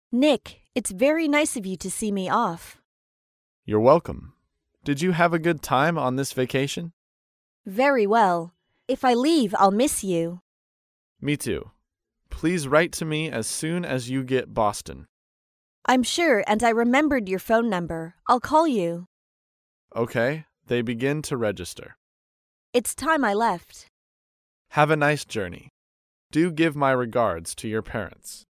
Nick, it's very nice of you to see me off. You're welcome. Did you have a good time on this vacation? Very well. If I leave, I'll miss you. Me too. Please write to me as soon as you get Boston. I'm sure, and I remembered your phone number. I'll call you. Okay, they begin to register. It's time I left. Have a nice journey. Do give my regards to your parents.